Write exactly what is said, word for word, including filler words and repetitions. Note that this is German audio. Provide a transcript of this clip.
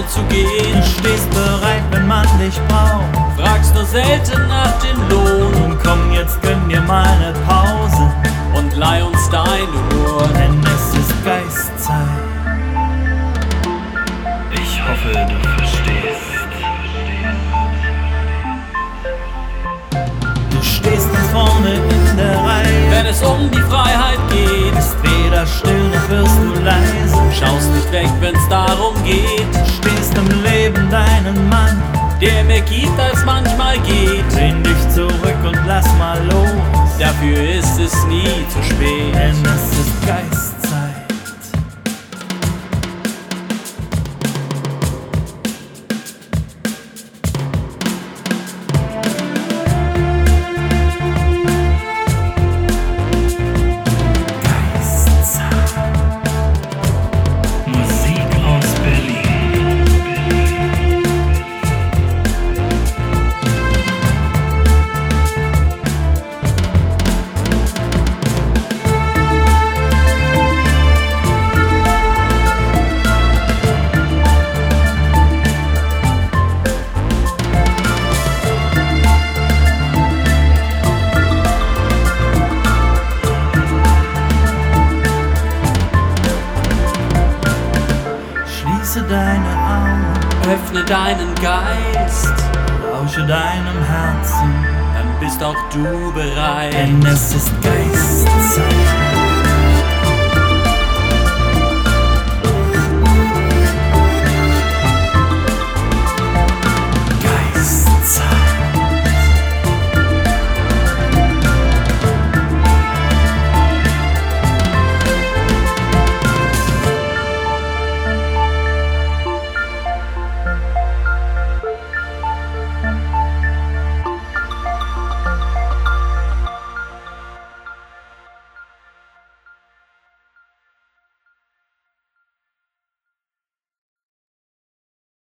zu gehen. Du stehst bereit, wenn man dich braucht, Fragst nur selten nach dem Lohn. und komm, jetzt gönn dir mal ne Pause, Und leih uns deine Uhr. denn es ist Geistzeit. Ich hoffe, du verstehst. Du stehst ganz vorne in der Reihe, Wenn es um die Freiheit geht, bist weder still noch wirst du leise. schaust nicht weg, wenn's darum geht. Du stehst im Leben deinen Mann, Der mehr gibt, als manchmal geht. lehn dich zurück und lass mal los, Dafür ist es nie zu spät. denn es ist Geistzeit. Musik aus Berlin. Schließe deine Augen, Öffne deinen Geist, lausche deinem Herzen, dann bist auch du bereit. denn es ist Geistzeit.